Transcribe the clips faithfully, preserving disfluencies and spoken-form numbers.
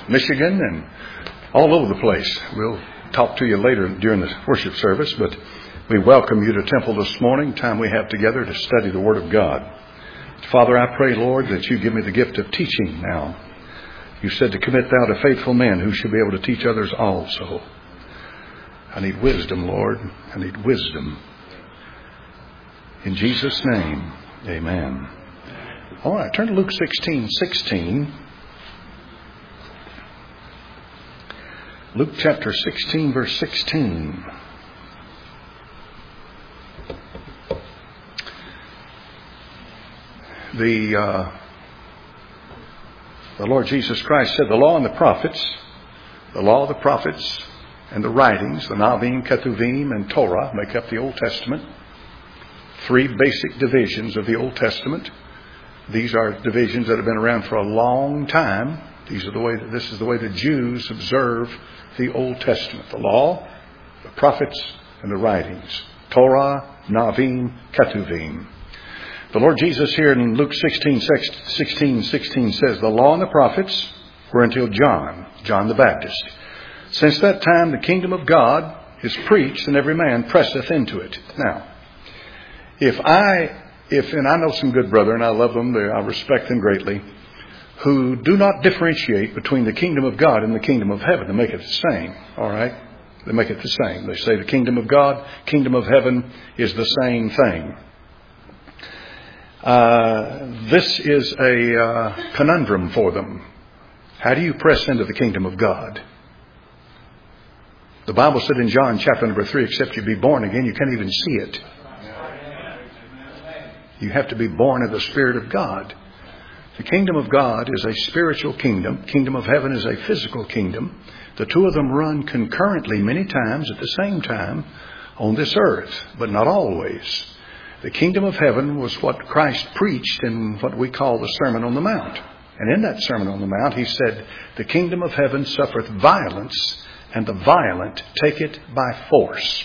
Michigan, and all over the place. We'll talk to you later during the worship service, but we welcome you to Temple this morning, time we have together to study the Word of God. Father, I pray, Lord, that you give me the gift of teaching now. You said to commit thou to faithful men who shall be able to teach others also. I need wisdom, Lord. I need wisdom. In Jesus' name, amen. All right, turn to Luke sixteen sixteen. Luke chapter sixteen, verse sixteen. The, uh, the Lord Jesus Christ said, the law and the prophets, the law, the prophets, and the writings, the Navim, Ketuvim, and Torah make up the Old Testament. Three basic divisions of the Old Testament. These are divisions that have been around for a long time. These are the way that this is the way the Jews observe the Old Testament: the law, the prophets, and the writings. Torah, Navim, Ketuvim. The Lord Jesus here in Luke sixteen, sixteen, sixteen says, the law and the prophets were until John, John the Baptist. Since that time the kingdom of God is preached, and every man presseth into it. Now, if I, if, and I know some good brethren, I love them, I respect them greatly, who do not differentiate between the kingdom of God and the kingdom of heaven. They make it the same, all right? They make it the same. They say the kingdom of God, kingdom of heaven is the same thing. Uh, this is a uh, conundrum for them. How do you press into the kingdom of God? The Bible said in John chapter number three, except you be born again, you can't even see it. You have to be born of the Spirit of God. The kingdom of God is a spiritual kingdom. Kingdom of heaven is a physical kingdom. The two of them run concurrently many times at the same time on this earth, but not always. The kingdom of heaven was what Christ preached in what we call the Sermon on the Mount. And in that Sermon on the Mount, he said, the kingdom of heaven suffereth violence, and the violent take it by force.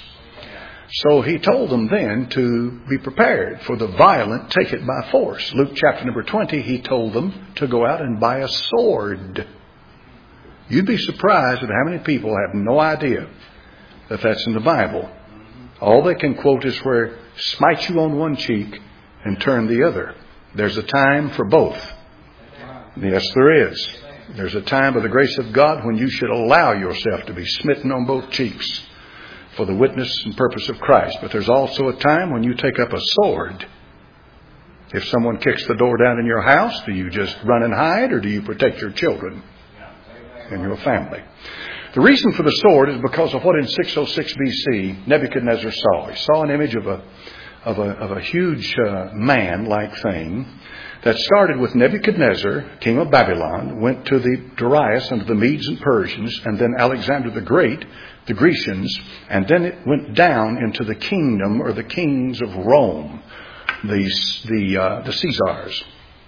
So he told them then to be prepared, for the violent take it by force. Luke chapter number twenty, he told them to go out and buy a sword. You'd be surprised at how many people have no idea that that's in the Bible. All they can quote is where smite you on one cheek and turn the other. There's a time for both. Yes, there is. There's a time by the grace of God when you should allow yourself to be smitten on both cheeks for the witness and purpose of Christ. But there's also a time when you take up a sword. If someone kicks the door down in your house, do you just run and hide, or do you protect your children and your family? The reason for the sword is because of what in six oh six B C Nebuchadnezzar saw. He saw an image of a of a, of a huge uh, man-like thing that started with Nebuchadnezzar, king of Babylon, went to the Darius and the Medes and Persians, and then Alexander the Great, the Grecians, and then it went down into the kingdom or the kings of Rome, the the uh, the Caesars,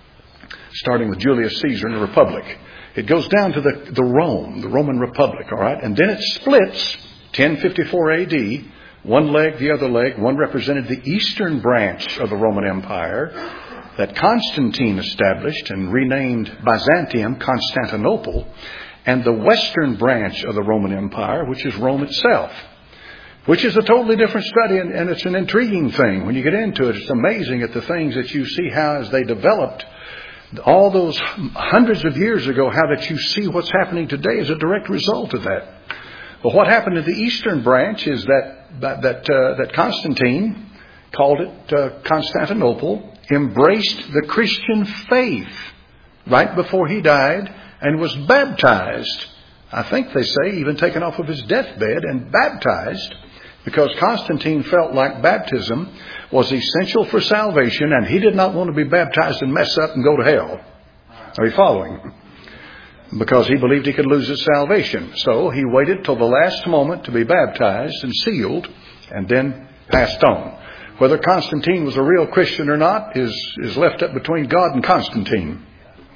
starting with Julius Caesar in the Republic. It goes down to the, the Rome, the Roman Republic, all right? And then it splits, ten fifty-four A D, one leg, the other leg. One represented the eastern branch of the Roman Empire that Constantine established and renamed Byzantium, Constantinople, and the western branch of the Roman Empire, which is Rome itself, which is a totally different study, and, and it's an intriguing thing. When you get into it, it's amazing at the things that you see how as they developed all those hundreds of years ago, how that you see what's happening today as a direct result of that. But what happened in the eastern branch is that that that, uh, that Constantine called it uh, Constantinople, embraced the Christian faith right before he died and was baptized. I think they say even taken off of his deathbed and baptized, because Constantine felt like baptism was essential for salvation, and he did not want to be baptized and mess up and go to hell. Are you following? Because he believed he could lose his salvation. So he waited till the last moment to be baptized and sealed, and then passed on. Whether Constantine was a real Christian or not is, is left up between God and Constantine.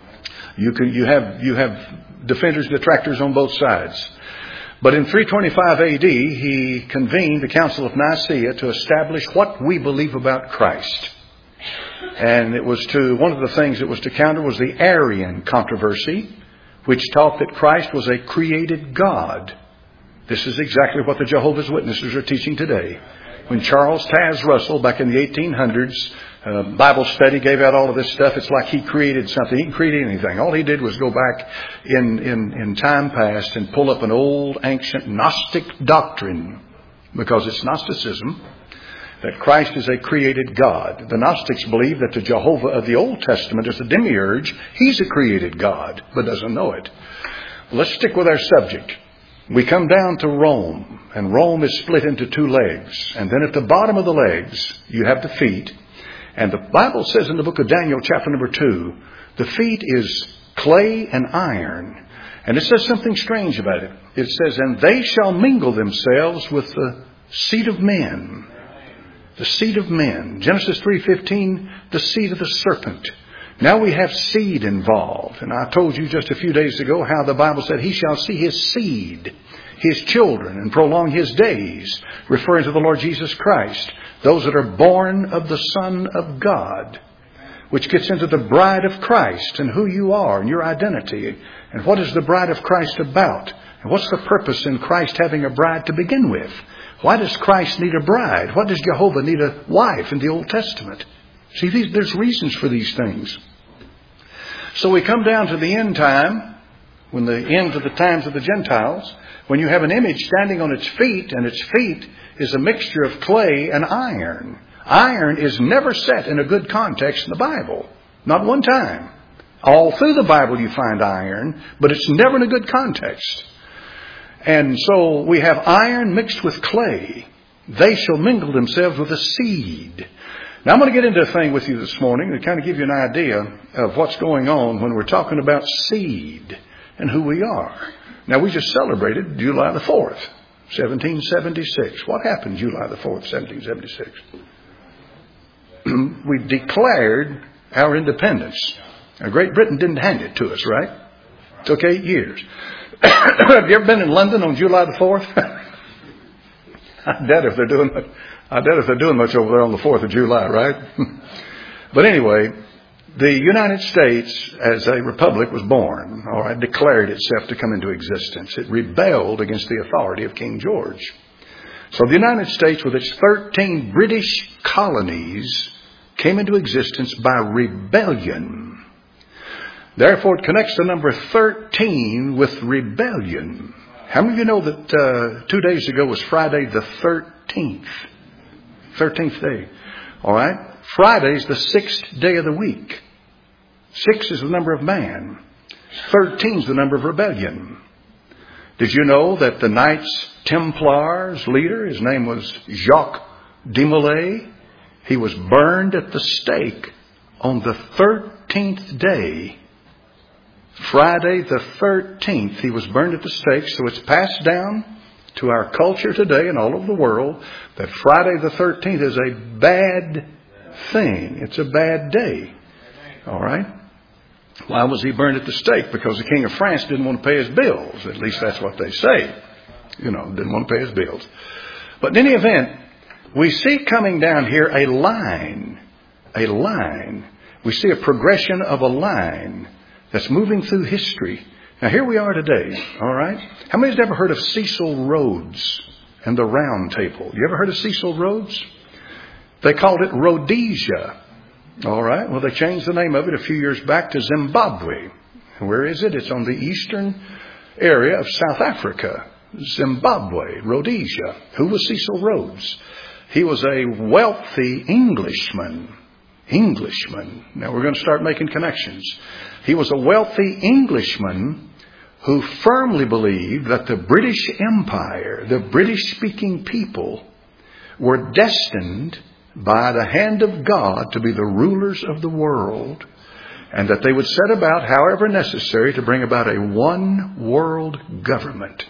You can, you have, you have defenders and detractors on both sides. But in three twenty-five A D, he convened the Council of Nicaea to establish what we believe about Christ. And it was to, one of the things it was to counter was the Arian controversy, which taught that Christ was a created God. This is exactly what the Jehovah's Witnesses are teaching today. When Charles Taze Russell, back in the eighteen hundreds, uh, Bible study gave out all of this stuff, it's like he created something. He didn't create anything. All he did was go back in, in, in time past and pull up an old, ancient Gnostic doctrine, because it's Gnosticism, that Christ is a created God. The Gnostics believe that the Jehovah of the Old Testament is the demiurge. He's a created God, but doesn't know it. Let's stick with our subject. We come down to Rome, and Rome is split into two legs. And then at the bottom of the legs, you have the feet. And the Bible says in the book of Daniel, chapter number two, the feet is clay and iron. And it says something strange about it. It says, and they shall mingle themselves with the seed of men. The seed of men. Genesis three fifteen, the seed of the serpent. Now we have seed involved. And I told you just a few days ago how the Bible said he shall see his seed, his children, and prolong his days, referring to the Lord Jesus Christ. Those that are born of the Son of God, which gets into the bride of Christ and who you are and your identity. And what is the bride of Christ about? And what's the purpose in Christ having a bride to begin with? Why does Christ need a bride? Why does Jehovah need a wife in the Old Testament? See, these, there's reasons for these things. So we come down to the end time, when the end of the times of the Gentiles, when you have an image standing on its feet, and its feet is a mixture of clay and iron. Iron is never set in a good context in the Bible. Not one time. All through the Bible you find iron, but it's never in a good context. And so we have iron mixed with clay. They shall mingle themselves with a seed. Now I'm going to get into a thing with you this morning to kind of give you an idea of what's going on when we're talking about seed and who we are. Now we just celebrated July the fourth, seventeen seventy-six. What happened July the fourth, seventeen seventy-six? We declared our independence. Now, Great Britain didn't hand it to us, right? It took eight years. Have you ever been in London on July the fourth? I doubt if they're doing I doubt if they're doing much over there on the fourth of July, right? But anyway, the United States as a republic was born, all right, declared itself to come into existence. It rebelled against the authority of King George. So the United States, with its thirteen British colonies, came into existence by rebellion. Therefore, it connects the number thirteen with rebellion. How many of you know that uh, two days ago was Friday the thirteenth? thirteenth day. All right? Friday's the sixth day of the week. Six is the number of man. Thirteen is the number of rebellion. Did you know that the Knights Templars leader, his name was Jacques de Molay, he was burned at the stake on the thirteenth day. Friday the thirteenth, he was burned at the stake. So it's passed down to our culture today and all over the world that Friday the thirteenth is a bad thing. It's a bad day. All right? Why was he burned at the stake? Because the King of France didn't want to pay his bills. At least that's what they say. You know, didn't want to pay his bills. But in any event, we see coming down here a line. A line. We see a progression of a line that's moving through history. Now here we are today, all right? How many has ever heard of Cecil Rhodes and the Round Table? You ever heard of Cecil Rhodes? They called it Rhodesia, all right? Well, they changed the name of it a few years back to Zimbabwe. Where is it? It's on the eastern area of South Africa. Zimbabwe, Rhodesia. Who was Cecil Rhodes? He was a wealthy Englishman. Englishman. Now we're going to start making connections. He was a wealthy Englishman who firmly believed that the British Empire, the British-speaking people, were destined by the hand of God to be the rulers of the world, and that they would set about, however necessary, to bring about a one-world government.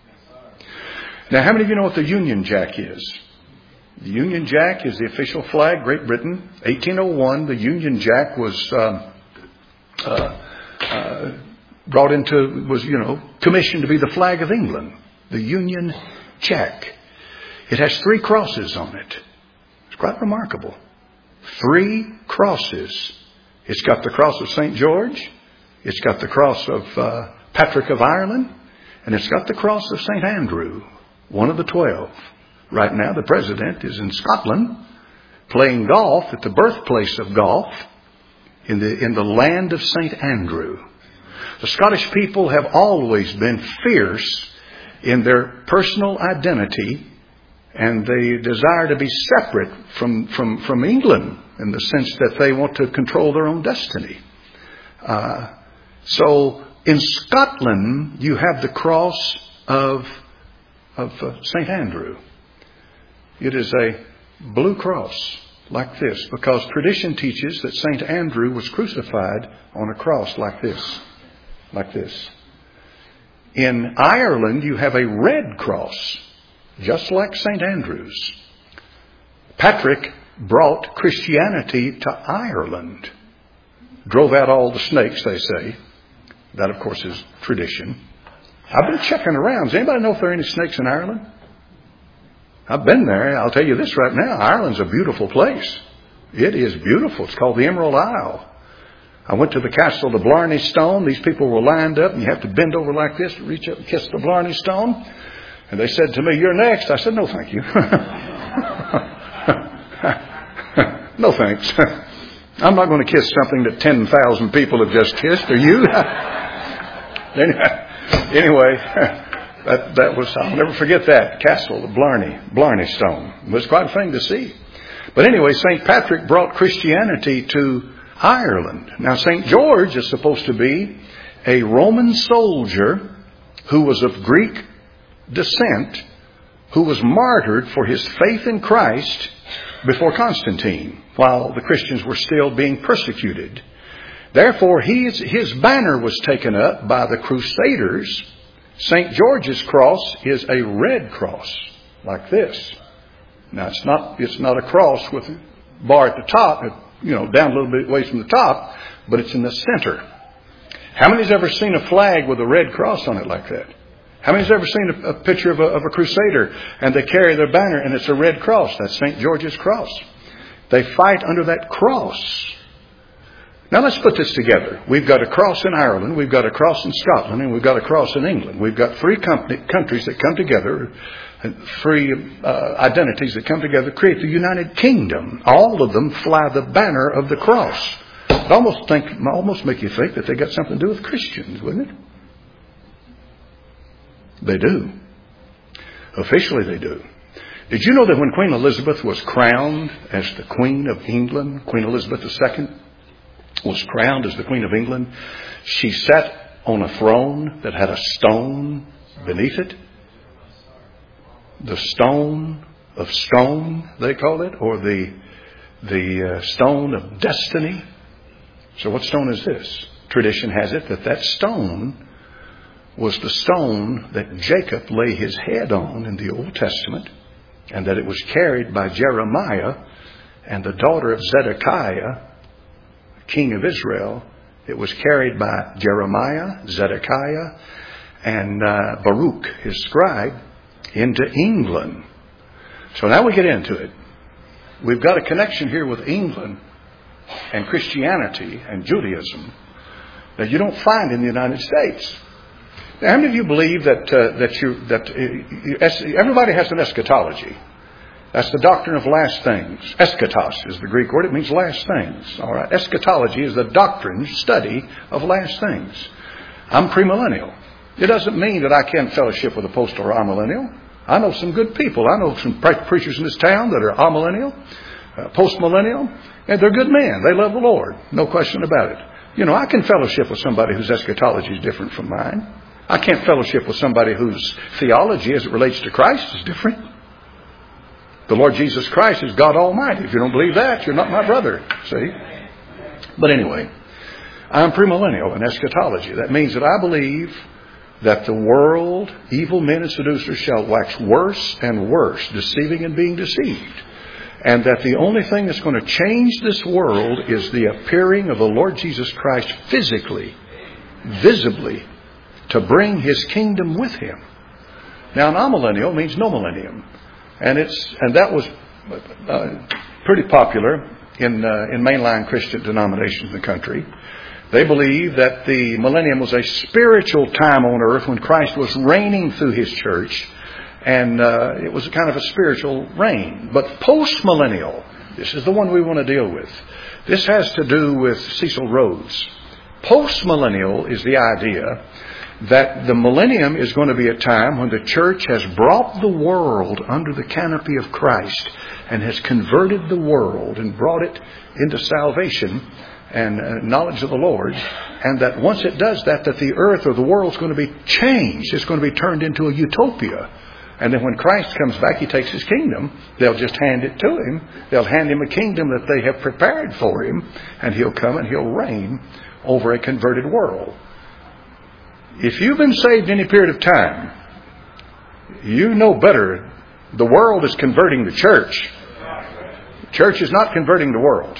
Now, how many of you know what the Union Jack is? The Union Jack is the official flag, Great Britain. eighteen oh one, the Union Jack was uh, uh, uh, brought into, was, you know, commissioned to be the flag of England. The Union Jack. It has three crosses on it. It's quite remarkable. Three crosses. It's got the cross of Saint George. It's got the cross of uh, Patrick of Ireland, and it's got the cross of Saint Andrew, one of the twelve. Right now, the president is in Scotland playing golf at the birthplace of golf in the, in the land of Saint Andrew. The Scottish people have always been fierce in their personal identity, and they desire to be separate from, from, from England in the sense that they want to control their own destiny. Uh, so in Scotland, you have the cross of, of uh, Saint Andrew. It is a blue cross like this, because tradition teaches that Saint Andrew was crucified on a cross like this, like this. In Ireland, you have a red cross, just like Saint Andrew's. Patrick brought Christianity to Ireland. Drove out all the snakes, they say. That, of course, is tradition. I've been checking around. Does anybody know if there are any snakes in Ireland? I've been there. I'll tell you this right now. Ireland's a beautiful place. It is beautiful. It's called the Emerald Isle. I went to the castle of the Blarney Stone. These people were lined up, and you have to bend over like this to reach up and kiss the Blarney Stone. And they said to me, "You're next." I said, "No, thank you." No, thanks. I'm not going to kiss something that ten thousand people have just kissed. Are you? Anyway, that, that was, I'll never forget that. Castle of Blarney, Blarney Stone. It was quite a thing to see. But anyway, Saint Patrick brought Christianity to Ireland. Now, Saint George is supposed to be a Roman soldier who was of Greek descent, who was martyred for his faith in Christ before Constantine, while the Christians were still being persecuted. Therefore, his, his banner was taken up by the Crusaders. Saint George's cross is a red cross, like this. Now, it's not, it's not a cross with a bar at the top, you know, down a little bit away from the top, but it's in the center. How many's ever seen a flag with a red cross on it like that? How many's ever seen a, a picture of a, of a crusader and they carry their banner and it's a red cross? That's Saint George's cross. They fight under that cross. Now let's put this together. We've got a cross in Ireland, we've got a cross in Scotland, and we've got a cross in England. We've got three company, countries that come together, three uh, identities that come together, create the United Kingdom. All of them fly the banner of the cross. It almost, think, almost make you think that they got something to do with Christians, wouldn't it? They do. Officially they do. Did you know that when Queen Elizabeth was crowned as the Queen of England, Queen Elizabeth the Second was crowned as the Queen of England, she sat on a throne that had a stone beneath it? The stone of stone, they call it, or the, the uh, stone of destiny. So what stone is this? Tradition has it that that stone was the stone that Jacob lay his head on in the Old Testament, and that it was carried by Jeremiah and the daughter of Zedekiah, king of Israel. It was carried by Jeremiah, Zedekiah, and uh, Baruch, his scribe, into England. So now we get into it. We've got a connection here with England and Christianity and Judaism that you don't find in the United States. Now, how many of you believe that uh, that you that uh, you, everybody has an eschatology? That's the doctrine of last things. Eschatos is the Greek word. It means last things. All right. Eschatology is the doctrine, study of last things. I'm premillennial. It doesn't mean that I can't fellowship with a post or amillennial. I know some good people. I know some preachers in this town that are amillennial, uh, post-millennial, and they're good men. They love the Lord. No question about it. You know, I can fellowship with somebody whose eschatology is different from mine. I can't fellowship with somebody whose theology as it relates to Christ is different. The Lord Jesus Christ is God Almighty. If you don't believe that, you're not my brother. See? But anyway, I'm premillennial in eschatology. That means that I believe that the world, evil men and seducers shall wax worse and worse, deceiving and being deceived. And that the only thing that's going to change this world is the appearing of the Lord Jesus Christ physically, visibly, to bring His kingdom with Him. Now, an amillennial means no millennium. And it's and that was uh, pretty popular in uh, in mainline Christian denominations in the country. They believe that the millennium was a spiritual time on earth when Christ was reigning through His church, and uh, it was a kind of a spiritual reign. But post-millennial, this is the one we want to deal with. This has to do with Cecil Rhodes. Post-millennial is the idea that the millennium is going to be a time when the church has brought the world under the canopy of Christ and has converted the world and brought it into salvation and uh, knowledge of the Lord, and that once it does that, that the earth or the world is going to be changed. It's going to be turned into a utopia. And then when Christ comes back, He takes His kingdom. They'll just hand it to Him. They'll hand Him a kingdom that they have prepared for Him, and He'll come and He'll reign over a converted world. If you've been saved any period of time, you know better. The world is converting the church. The church is not converting the world.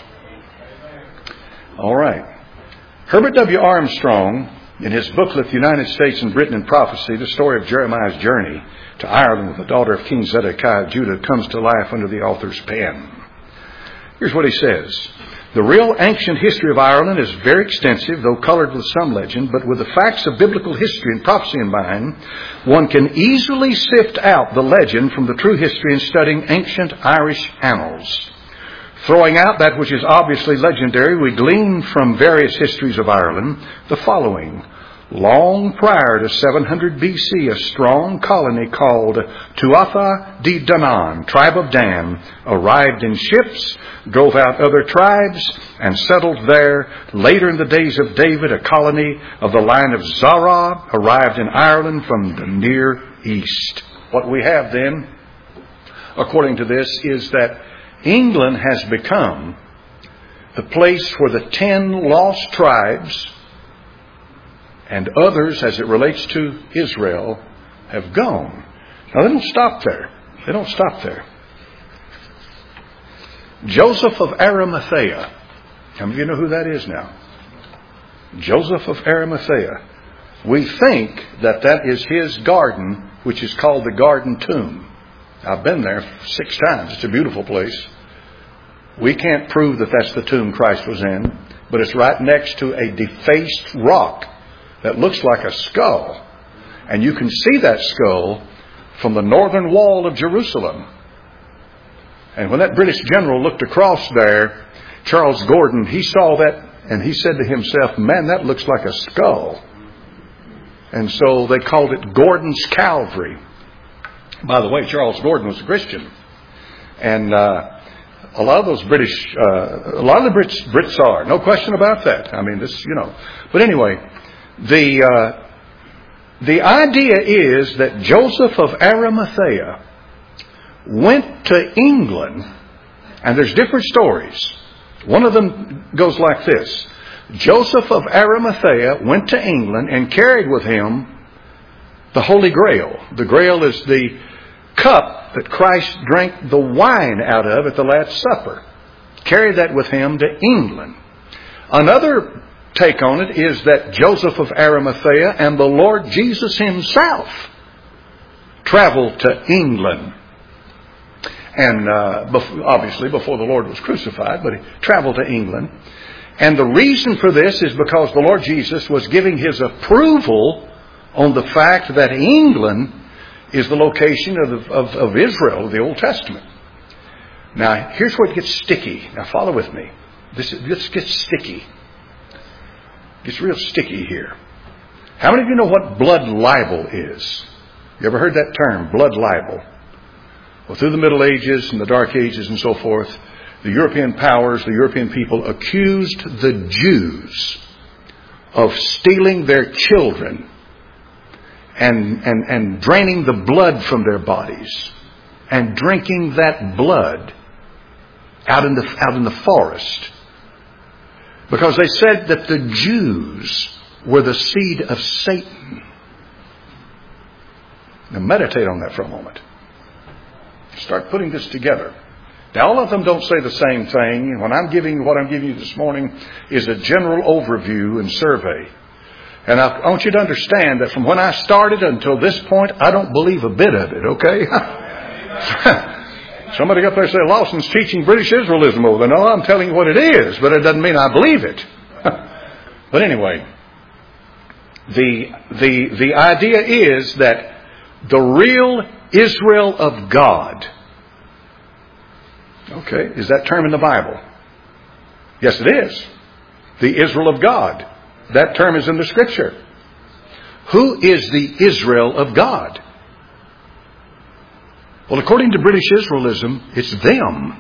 All right. Herbert W. Armstrong, in his booklet, The United States and Britain in Prophecy, the story of Jeremiah's journey to Ireland with the daughter of King Zedekiah of Judah, comes to life under the author's pen. Here's what he says. The real ancient history of Ireland is very extensive, though colored with some legend, but with the facts of biblical history and prophecy in mind, one can easily sift out the legend from the true history in studying ancient Irish annals. Throwing out that which is obviously legendary, we glean from various histories of Ireland the following. Long prior to seven hundred B C, a strong colony called Tuatha De Danann, tribe of Dan, arrived in ships, drove out other tribes, and settled there. Later in the days of David, a colony of the line of Zara arrived in Ireland from the Near East. What we have then, according to this, is that England has become the place where the ten lost tribes and others, as it relates to Israel, have gone. Now, they don't stop there. They don't stop there. Joseph of Arimathea. How many of you know who that is now? Joseph of Arimathea. We think that that is his garden, which is called the Garden Tomb. I've been there six times. It's a beautiful place. We can't prove that that's the tomb Christ was in, but it's right next to a defaced rock that looks like a skull. And you can see that skull from the northern wall of Jerusalem. And when that British general looked across there, Charles Gordon, he saw that and he said to himself, man, that looks like a skull. And so they called it Gordon's Calvary. By the way, Charles Gordon was a Christian. And uh, a lot of those British, uh, a lot of the Brits, Brits are. No question about that. I mean, this, you know. But anyway, the uh, the idea is that Joseph of Arimathea went to England, and there's different stories. One of them goes like this. Joseph of Arimathea went to England and carried with him the Holy Grail. The Grail is the cup that Christ drank the wine out of at the Last Supper. Carried that with him to England. Another take on it is that Joseph of Arimathea and the Lord Jesus Himself traveled to England. And uh, bef- obviously before the Lord was crucified, but He traveled to England. And the reason for this is because the Lord Jesus was giving His approval on the fact that England is the location of, of, of Israel, the Old Testament. Now, here's where it gets sticky. Now, follow with me. This, this gets sticky. It gets real sticky here. How many of you know what blood libel is? You ever heard that term, blood libel? Well, through the Middle Ages and the Dark Ages and so forth, the European powers, the European people accused the Jews of stealing their children and, and, and draining the blood from their bodies and drinking that blood out in the, out in the forest. Because they said that the Jews were the seed of Satan. Now meditate on that for a moment. Start putting this together. Now, all of them don't say the same thing. When I'm giving what I'm giving you this morning is a general overview and survey. And I want you to understand that from when I started until this point, I don't believe a bit of it, okay? Somebody up there say, Lawson's teaching British Israelism over there. No, I'm telling you what it is, but it doesn't mean I believe it. But anyway, the, the, the idea is that the real Israel of God. Okay, is that term in the Bible? Yes, it is. The Israel of God. That term is in the Scripture. Who is the Israel of God? Well, according to British Israelism, it's them.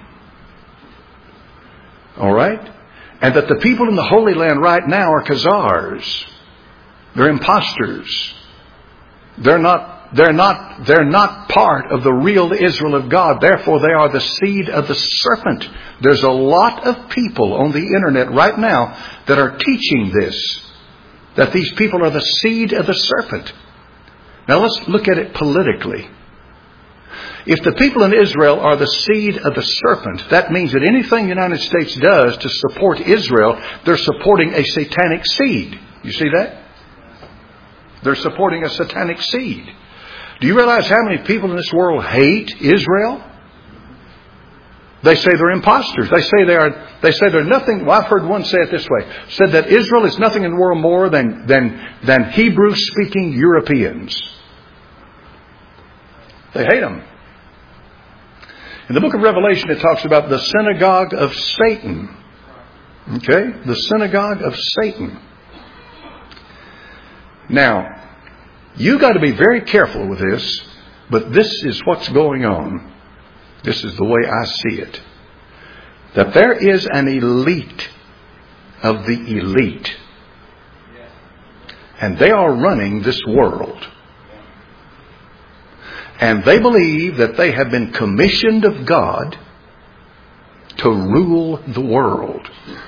All right? And that the people in the Holy Land right now are Khazars. They're imposters. They're not, they're not, they're not part of the real Israel of God. Therefore, they are the seed of the serpent. There's a lot of people on the internet right now that are teaching this. That these people are the seed of the serpent. Now let's look at it politically. If the people in Israel are the seed of the serpent, that means that anything the United States does to support Israel, they're supporting a satanic seed. You see that? They're supporting a satanic seed. Do you realize how many people in this world hate Israel? They say they're imposters. They say they are. They say they're nothing. Well, I've heard one say it this way: said that Israel is nothing in the world more than than than Hebrew-speaking Europeans. They hate them. In the book of Revelation, it talks about the synagogue of Satan. Okay, the synagogue of Satan. Now, you got to be very careful with this, but this is what's going on. This is the way I see it. That there is an elite of the elite. And they are running this world. And they believe that they have been commissioned of God to rule the world.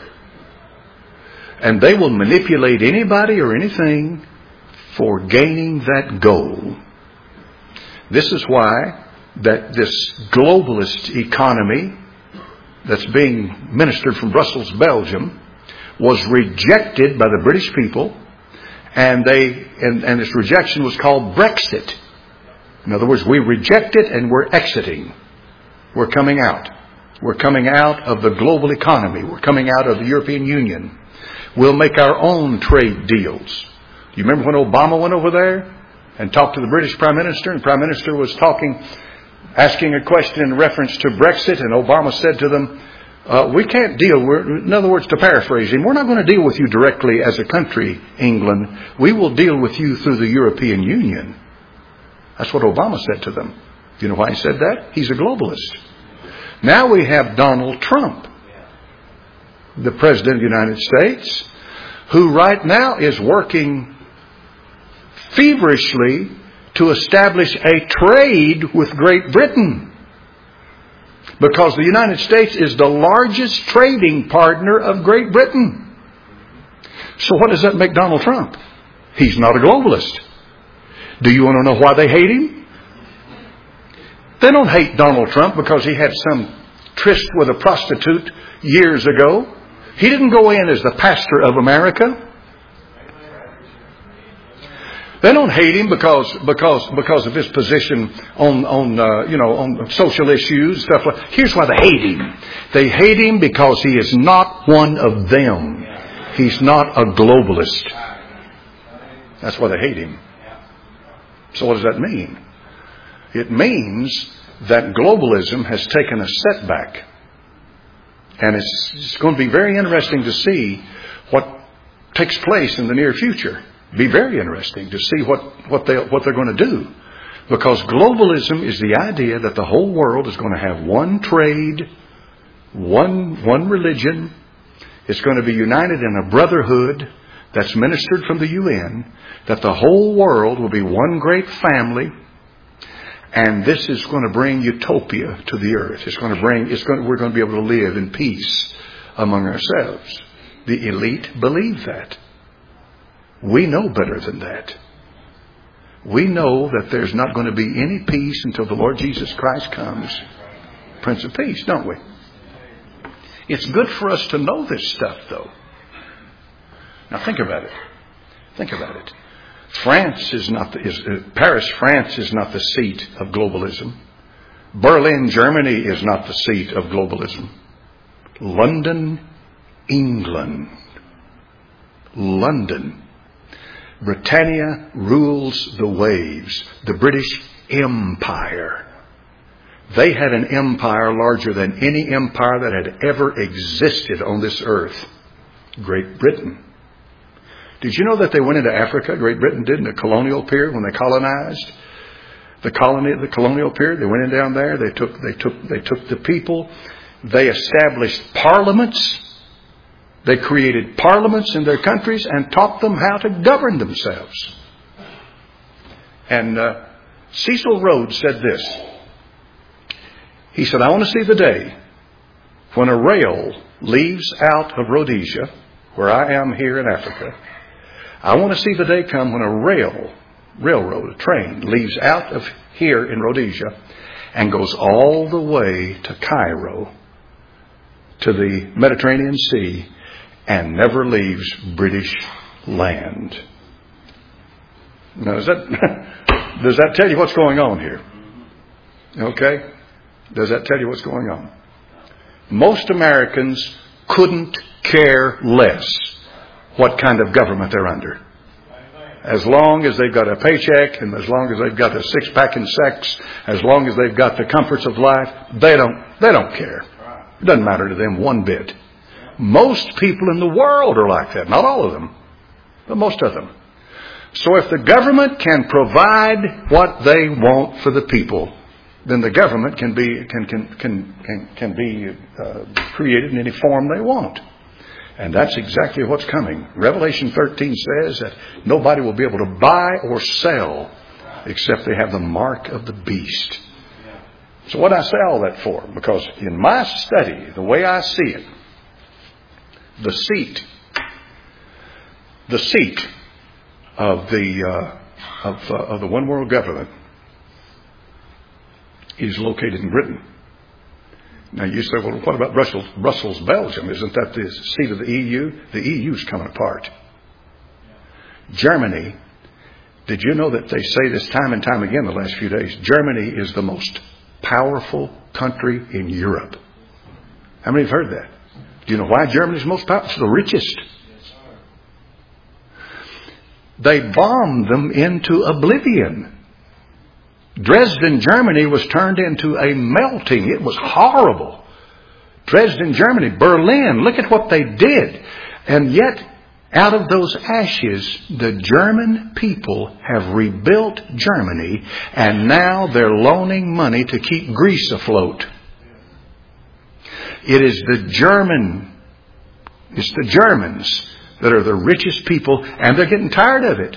And they will manipulate anybody or anything for gaining that goal. This is why that this globalist economy that's being ministered from Brussels, Belgium, was rejected by the British people, and they and, and this rejection was called Brexit. In other words, we reject it and we're exiting. We're coming out. We're coming out of the global economy. We're coming out of the European Union. We'll make our own trade deals. You remember when Obama went over there and talked to the British Prime Minister, and the Prime Minister was talking, asking a question in reference to Brexit, and Obama said to them, uh, we can't deal, we're, in other words, to paraphrase him, we're not going to deal with you directly as a country, England. We will deal with you through the European Union. That's what Obama said to them. You know why he said that? He's a globalist. Now we have Donald Trump, the President of the United States, who right now is working feverishly to establish a trade with Great Britain. Because the United States is the largest trading partner of Great Britain. So what does that make Donald Trump? He's not a globalist. Do you want to know why they hate him? They don't hate Donald Trump because he had some tryst with a prostitute years ago. He didn't go in as the pastor of America. They don't hate him because because because of his position on on uh, you know on social issues, stuff like. Here's why they hate him. They hate him because he is not one of them. He's not a globalist. That's why they hate him. So what does that mean? It means that globalism has taken a setback. And it's, it's going to be very interesting to see what takes place in the near future. Be very interesting to see what, what, they, what they're going to do. Because globalism is the idea that the whole world is going to have one trade, one, one religion. It's going to be united in a brotherhood that's ministered from the U N, that the whole world will be one great family. And this is going to bring utopia to the earth. It's going to bring, it's going to, we're going to be able to live in peace among ourselves. The elite believe that. We know better than that. We know that there's not going to be any peace until the Lord Jesus Christ comes. Prince of Peace, don't we? It's good for us to know this stuff, though. Now think about it. Think about it. France is not the, is, uh, Paris, France is not the seat of globalism. Berlin, Germany is not the seat of globalism. London, England. London. Britannia rules the waves. The British Empire. They had an empire larger than any empire that had ever existed on this earth. Great Britain. Did you know that they went into Africa? Great Britain did in the colonial period when they colonized the colony, the colonial period. They went in down there. They took, they took, they took the people. They established parliaments. They created parliaments in their countries and taught them how to govern themselves. And uh, Cecil Rhodes said this. He said, I want to see the day when a rail leaves out of Rhodesia, where I am here in Africa. I want to see the day come when a rail, railroad, a train, leaves out of here in Rhodesia and goes all the way to Cairo, to the Mediterranean Sea, and never leaves British land. Now, does that, does that tell you what's going on here? Okay? Does that tell you what's going on? Most Americans couldn't care less what kind of government they're under. As long as they've got a paycheck and as long as they've got a six-pack and sex, as long as they've got the comforts of life, they don't, they don't care. It doesn't matter to them one bit. Most people in the world are like that. Not all of them, but most of them. So if the government can provide what they want for the people, then the government can be can can can can, can be uh, created in any form they want. And that's exactly what's coming. Revelation thirteen says that nobody will be able to buy or sell except they have the mark of the beast. So what I say all that for? Because in my study, the way I see it, the seat, the seat of the uh, of uh, of the one world government is located in Britain. Now you say, well, what about Brussels, Brussels, Belgium? Isn't that the seat of the E U? The E U is coming apart. Germany, did you know that they say this time and time again the last few days? Germany is the most powerful country in Europe. How many have heard that? Do you know why Germany is the most powerful? It's the richest. They bombed them into oblivion. Dresden, Germany was turned into a melting. It was horrible. Dresden, Germany, Berlin, look at what they did. And yet, out of those ashes, the German people have rebuilt Germany, and now they're loaning money to keep Greece afloat. It is the German, it's the Germans that are the richest people, and they're getting tired of it.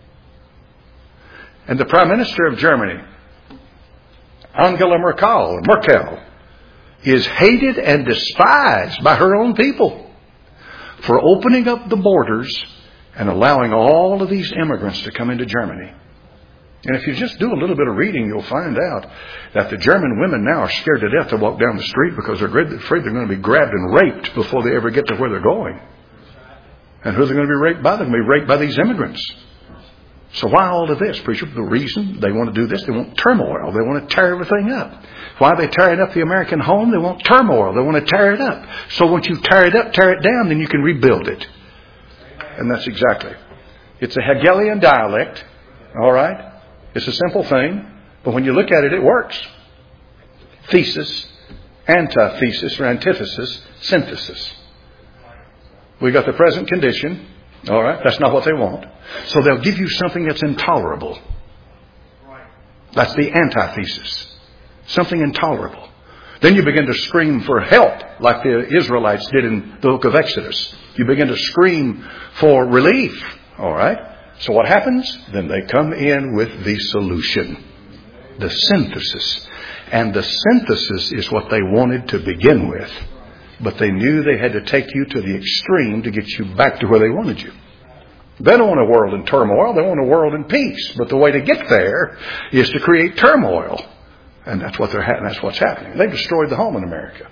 And the Prime Minister of Germany, Angela Merkel, Merkel, is hated and despised by her own people for opening up the borders and allowing all of these immigrants to come into Germany. And if you just do a little bit of reading, you'll find out that the German women now are scared to death to walk down the street because they're afraid they're going to be grabbed and raped before they ever get to where they're going. And who are they going to be raped by? They're going to be raped by these immigrants. So why all of this, preacher? The reason they want to do this, they want turmoil. They want to tear everything up. Why are they tearing up the American home? They want turmoil. They want to tear it up. So once you tear it up, tear it down, then you can rebuild it. And that's exactly. It's a Hegelian dialect. All right? It's a simple thing. But when you look at it, it works. Thesis, antithesis, or antithesis, synthesis. We got the present condition. All right? That's not what they want. So they'll give you something that's intolerable. That's the antithesis. Something intolerable. Then you begin to scream for help like the Israelites did in the book of Exodus. You begin to scream for relief. All right? So what happens? Then they come in with the solution. The synthesis. And the synthesis is what they wanted to begin with. But they knew they had to take you to the extreme to get you back to where they wanted you. They don't want a world in turmoil. They want a world in peace. But the way to get there is to create turmoil. And that's what they're ha- that's what's happening. They destroyed the home in America.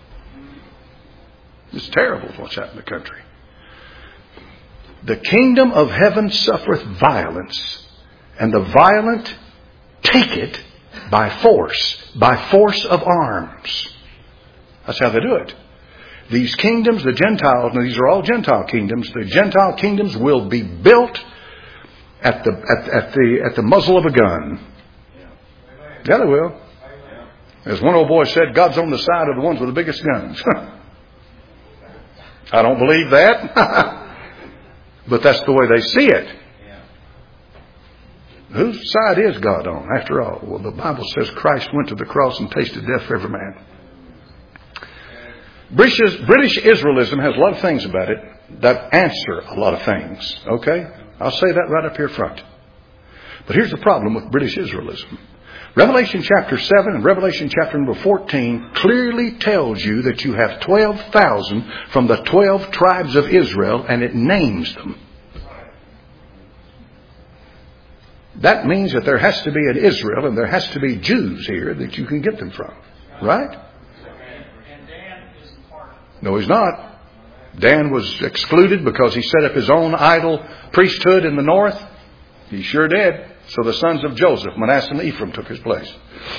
It's terrible what's happened in the country. The kingdom of heaven suffereth violence, and the violent take it by force, by force of arms. That's how they do it. these kingdoms, the Gentiles, and these are all Gentile kingdoms, the Gentile kingdoms will be built at the, at, at the, at the muzzle of a gun. Yeah, they will. As one old boy said, God's on the side of the ones with the biggest guns. I don't believe that. But that's the way they see it. Whose side is God on, after all? Well, the Bible says Christ went to the cross and tasted death for every man. British, British Israelism has a lot of things about it that answer a lot of things. Okay? I'll say that right up here front. But here's the problem with British Israelism. Revelation chapter seven and Revelation chapter number fourteen clearly tells you that you have twelve thousand from the twelve tribes of Israel, and it names them. That means that there has to be an Israel and there has to be Jews here that you can get them from. Right? And Dan isn't part of it. No, he's not. Dan was excluded because he set up his own idol priesthood in the north. He sure did. So the sons of Joseph, Manasseh and Ephraim, took his place.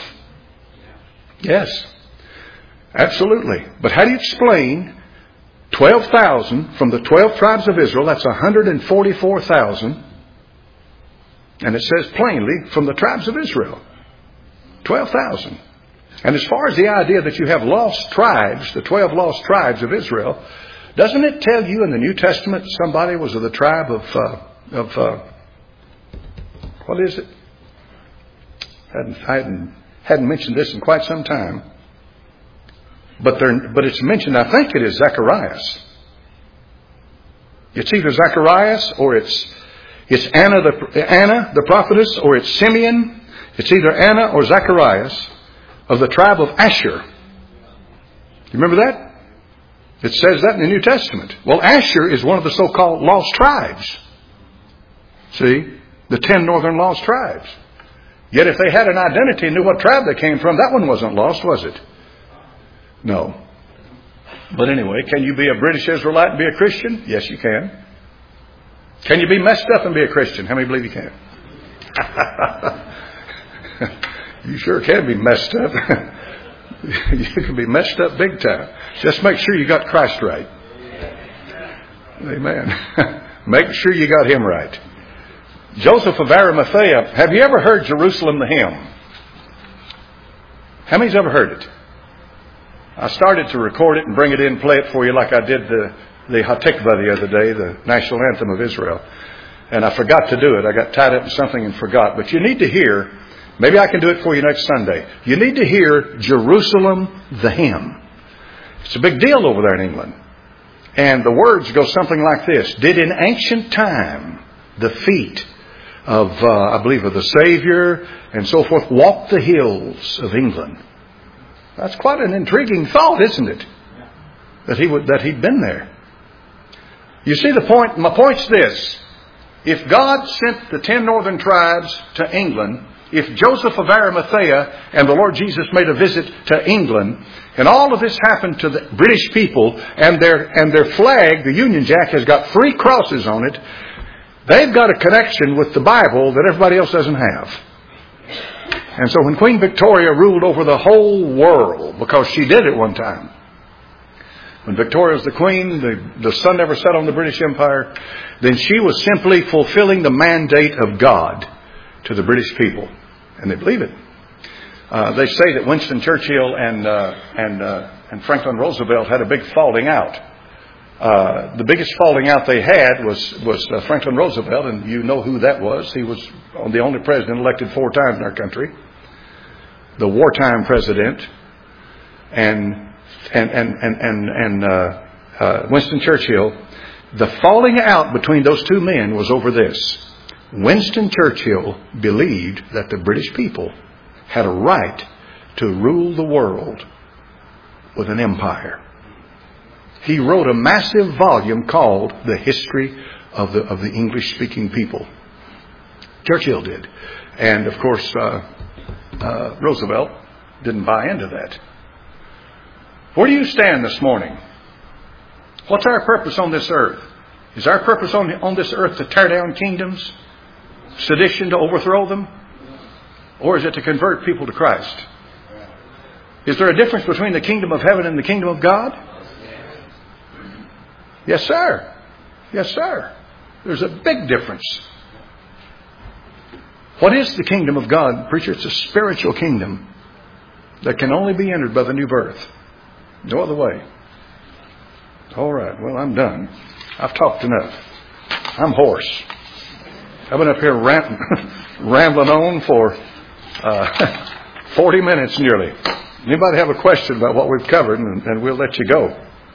Yes. Absolutely. But how do you explain twelve thousand from the twelve tribes of Israel? That's one hundred forty-four thousand. And it says plainly, from the tribes of Israel. twelve thousand. And as far as the idea that you have lost tribes, the twelve lost tribes of Israel, doesn't it tell you in the New Testament somebody was of the tribe of, uh, of uh, what is it? Hadn't, I hadn't, hadn't mentioned this in quite some time. But, there, but it's mentioned, I think it is Zacharias. It's either Zacharias or it's It's Anna the, Anna, the prophetess, or it's Simeon. It's either Anna or Zacharias of the tribe of Asher. You remember that? It says that in the New Testament. Well, Asher is one of the so-called lost tribes. See? The ten northern lost tribes. Yet if they had an identity and knew what tribe they came from, that one wasn't lost, was it? No. But anyway, can you be a British Israelite and be a Christian? Yes, you can. Can you be messed up and be a Christian? How many believe you can? You sure can be messed up. You can be messed up big time. Just make sure you got Christ right. Amen. Make sure you got Him right. Joseph of Arimathea. Have you ever heard Jerusalem the hymn? How many's ever heard it? I started to record it and bring it in and play it for you like I did the the Hatikvah the other day, the national anthem of Israel. And I forgot to do it. I got tied up in something and forgot. But you need to hear, maybe I can do it for you next Sunday. You need to hear Jerusalem the hymn. It's a big deal over there in England. And the words go something like this. Did in ancient time the feet of, uh, I believe, of the Savior and so forth walk the hills of England? That's quite an intriguing thought, isn't it? That he would, that he'd been there. You see the point? My point's this. If God sent the ten northern tribes to England, if Joseph of Arimathea and the Lord Jesus made a visit to England, and all of this happened to the British people, and their, and their flag, the Union Jack, has got three crosses on it, they've got a connection with the Bible that everybody else doesn't have. And so when Queen Victoria ruled over the whole world, because she did at one time, when Victoria was the queen, the, the sun never set on the British Empire, then she was simply fulfilling the mandate of God to the British people. And they believe it. Uh, they say that Winston Churchill and uh, and uh, and Franklin Roosevelt had a big falling out. Uh, the biggest falling out they had was was uh, Franklin Roosevelt, and you know who that was. He was the only president elected four times in our country, the wartime president, and and and and and, and uh, uh, Winston Churchill. The falling out between those two men was over this. Winston Churchill believed that the British people had a right to rule the world with an empire. He wrote a massive volume called The History of the of the English-Speaking People. Churchill did. And, of course, uh, uh, Roosevelt didn't buy into that. Where do you stand this morning? What's our purpose on this earth? Is our purpose on, on this earth to tear down kingdoms? Sedition, to overthrow them? Or is it to convert people to Christ? Is there a difference between the kingdom of heaven and the kingdom of God? Yes, sir. Yes, sir. There's a big difference. What is the kingdom of God? Preacher, it's a spiritual kingdom that can only be entered by the new birth. No other way. All right. Well, I'm done. I've talked enough. I'm hoarse. I've been up here rambling, rambling on for uh, forty minutes nearly. Anybody have a question about what we've covered, and, and we'll let you go.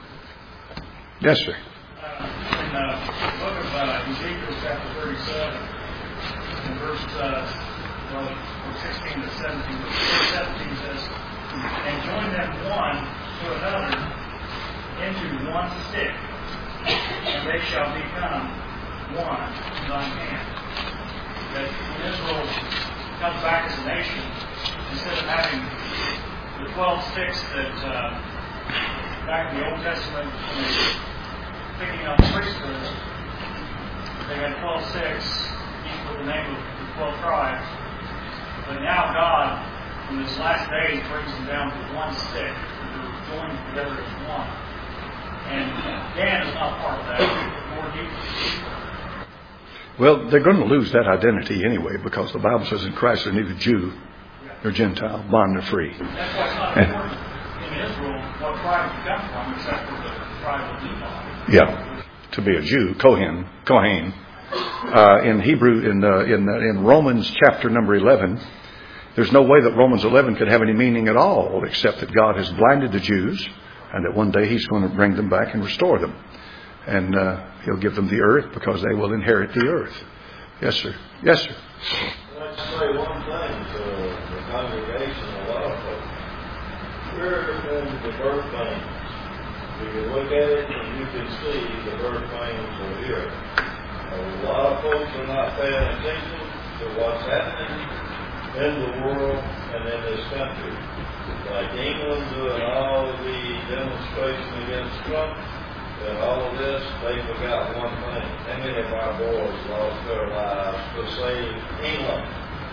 Yes, sir. Uh, in the book of uh, Ezekiel, chapter thirty-seven, in verse uh, well, from sixteen to seventeen, verse seventeen says, "And join them one to another into one stick, and they shall become one in thine hand." That when Israel comes back as a nation, instead of having the twelve sticks that uh, back in the Old Testament, when they were picking up priesthood, they had twelve sticks, each with the name of the twelve tribes. But now God, in this last days, brings them down to one stick. They're joined together as one. And Dan is not part of that. More deeply. Well, they're going to lose that identity anyway, because the Bible says in Christ they're neither Jew nor Gentile, bond nor free. That's why it's not important in Israel what tribe you come from, except for the tribe of Levi. Yeah, to be a Jew, Kohen, Kohen. Uh, in Hebrew, in uh, in uh, in Romans chapter number eleven, there's no way that Romans eleven could have any meaning at all, except that God has blinded the Jews, and that one day He's going to bring them back and restore them. And uh, He'll give them the earth because they will inherit the earth. Yes, sir. Yes, sir. Let's say one thing to the congregation, a lot of folks. We're in the birth pains. You can look at it and you can see the birth pains are here. A lot of folks are not paying attention to what's happening in the world and in this country. Like England doing all the demonstration against Trump, and all of this, they forgot one thing. How many of our boys lost their lives to save England?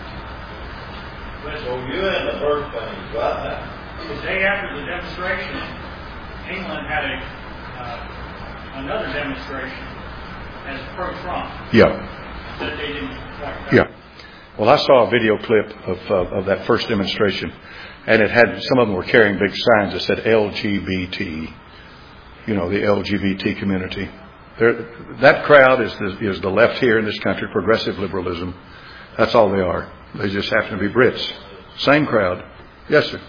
So you're in the birth pains right now. The day after the demonstration, England had a uh, another demonstration as pro-Trump. Yeah. That they didn't quite cover. Yeah. Well, I saw a video clip of uh, of that first demonstration, and it had, some of them were carrying big signs that said L G B T. You know, the L G B T community. There, that crowd is the, is the left here in this country, progressive liberalism. That's all they are. They just happen to be Brits. Same crowd. Yes, sir.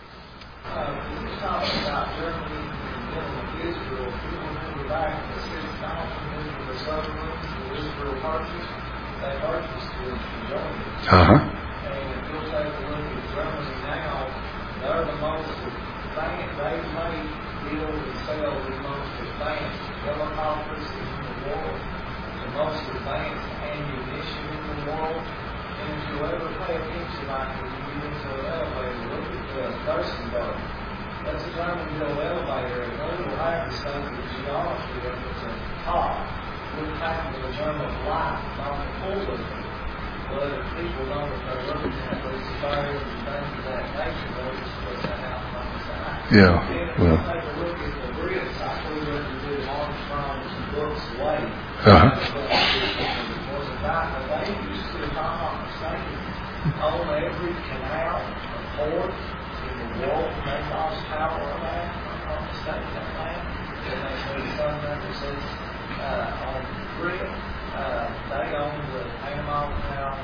Uh-huh. And if you'll take a look at Germany now, they're the most advanced. They've made build and sell the most advanced helicopters in the world, the most advanced ammunition in the world. And if you ever pay attention, like when you get into an elevator, look at the Gerstenberg. That's a German-built elevator, and they will have to study the geometry of it at the top. We're tackling the German life, not the full. But if people know that they're looking at those barriers and things of that nature, they'll just put that out on the side. Yeah, and well. If you take a look at the bricks, I flew in to do Armstrong's books away. Uh-huh. Was a guy that they used to, if I'm not mistaken, on every canal or port in the world, they lost power on that. If I'm not mistaken, that land. And they said something that says uh, on brick. Uh, they own the Panama Canal,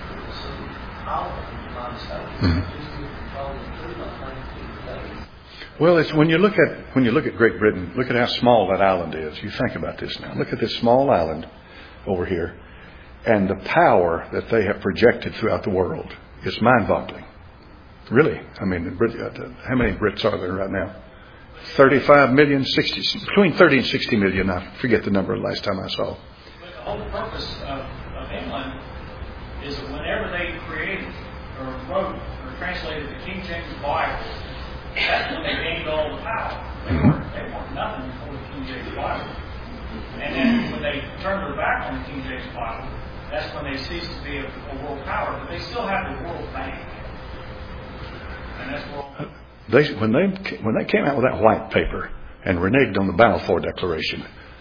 all of the United States. Mm-hmm. Just to control the two, I think, days. Well, it's when you look at when you look at Great Britain, look at how small that island is. You think about this now. Look at this small island over here, and the power that they have projected throughout the world. It's mind-boggling. Really, I mean, how many Brits are there right now? Thirty-five million, sixty, between thirty and sixty million. I forget the number last time I saw. The whole purpose of, of England is that whenever they created or wrote or translated the King James Bible, that's when they gained all the power. They weren't, they weren't nothing before the King James Bible. And then when they turned their back on the King James Bible, that's when they ceased to be a, a world power. But they still have the world bank. And that's where they, when they when they came out with that white paper and reneged on the Balfour Declaration,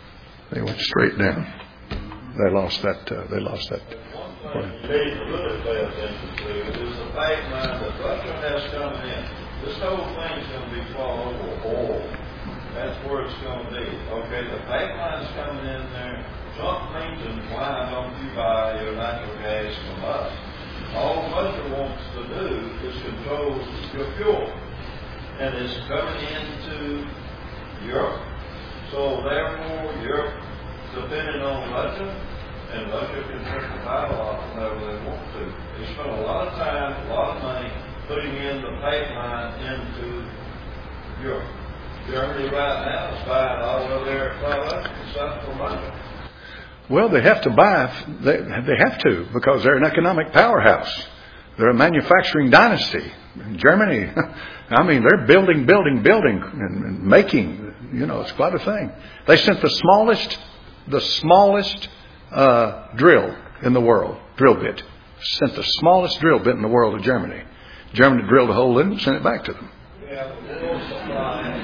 They went straight down. They lost that. Uh, they lost that. One thing you need to really pay attention to is the pipeline that Russia has coming in. This whole thing's going to be fall over oil. That's where it's going to be. Okay, the pipeline's coming in there. Trump mentions, why don't you buy your natural gas from us? All Russia wants to do is control your fuel. And it's coming into Europe. So therefore, Europe depending on Russia, and Russia can take the battle off whenever they want to. They spent a lot of time, a lot of money putting in the pipeline into Europe. Germany right now is buying all of their products and stuff from Russia. Well, they have to buy. They they have to because they're an economic powerhouse. They're a manufacturing dynasty. In Germany, I mean, they're building, building, building, and, and making. You know, it's quite a thing. They sent the smallest, the smallest uh, drill in the world, drill bit. Sent the smallest drill bit in the world to Germany. Germany drilled a hole in it and sent it back to them. Yeah, the world supply is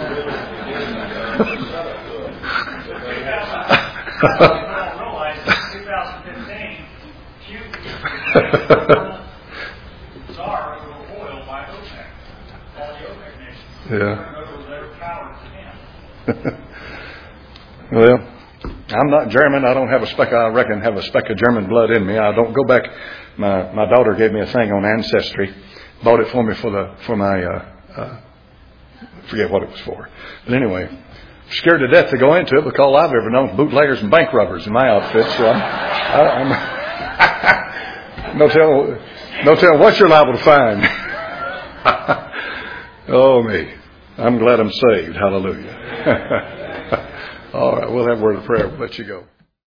czar over oil by OPEC. All the OPEC nations. Yeah. Their power to him. Well, I'm not German. I don't have a speck. I reckon have a speck of German blood in me. I don't go back. My my daughter gave me a thing on Ancestry. Bought it for me for the for my. Uh, uh, forget what it was for. But anyway, scared to death to go into it because all I've ever known is bootleggers and bank robbers in my outfit. So I'm. I, I'm no tell. No tell what you're liable to find. Oh me. I'm glad I'm saved. Hallelujah. All right, we'll have a word of prayer. We'll let you go.